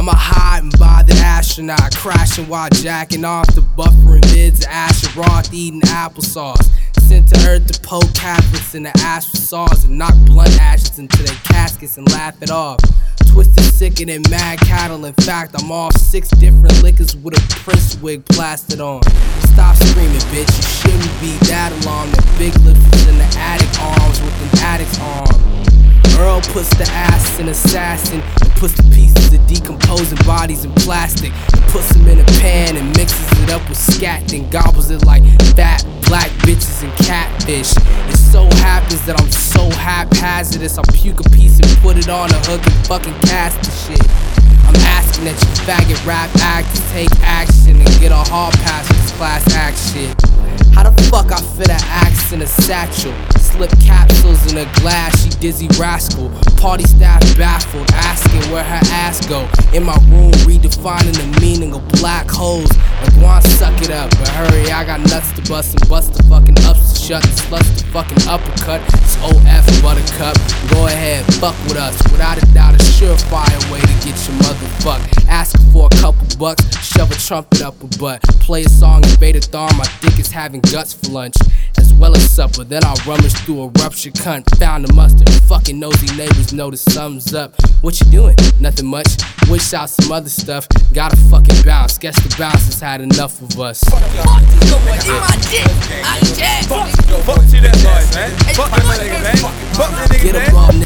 I'm a hot and bothered astronaut, crashing while jacking off the buffering vids of Asheroth, eating applesauce. Sent to Earth to poke Catholics in the ass with saws and knock blunt ashes into their caskets and laugh it off. Twisted sicker than mad cattle. In fact, I'm off 6 different liquors with a Prince wig plastered on. Stop screaming, bitch. You shouldn't be that alarmed. The big lips is in the attic arms with an addict's arm. Earl puts the ass in assassin and puts the pieces of decomposing bodies in plastic and puts them in a pan and mixes it up with scat, then gobbles it like fat black bitches and catfish. It so happens that I'm so haphazardous, I'll puke a piece and put it on a hook and fucking cast the shit. I'm asking that you faggot rap actors take action and get a hall pass for this class act shit. How the fuck I fit an axe in a satchel? Slip capsules in a glass, she dizzy rascal. Party staff baffled, asking where her ass go. In my room, redefining the meaning of black holes. Like, go on, suck it up, but hurry, I got nuts to bust and bust the fucking ups to shut and sluts the fucking uppercut. It's OF buttercup, go ahead, fuck with us. Without a doubt, a surefire way to get your motherfucked. Asking for a couple bucks, shove a trumpet up a butt. Play a song in beta thorn, my dick is having guts for lunch, as well as supper. Then I'll rummage through a ruptured cunt, found the mustard. Fucking nosy neighbors know the sums up. What you doing? Nothing much. Wish out some other stuff. Gotta fucking bounce. Guess the bouncers had enough of us. Fuck to that noise, man. Fuck them niggas, man. Fuck them niggas, man.